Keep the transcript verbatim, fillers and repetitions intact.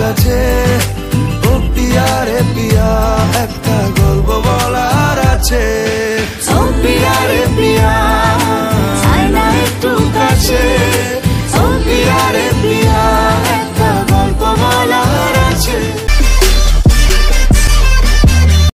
কাছে। ও পিয়া রে পিয়া, একটা গল্প বলার আছে। ও পিয়া রে পিয়া, আয় না একটু কাছে।